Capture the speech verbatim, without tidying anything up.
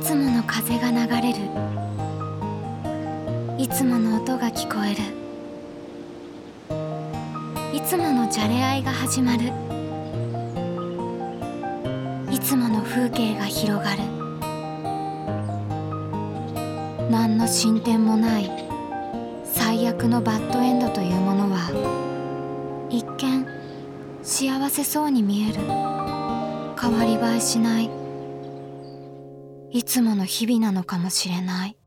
つもの風が流れる。いつもの音が聞こえる。いつものじゃれ合いが始まる。いつもの風景が広がる。何の進展もない最悪のバッドエンドというものは一見幸せそうに見える。変わり映えしないいつもの日々なのかもしれない。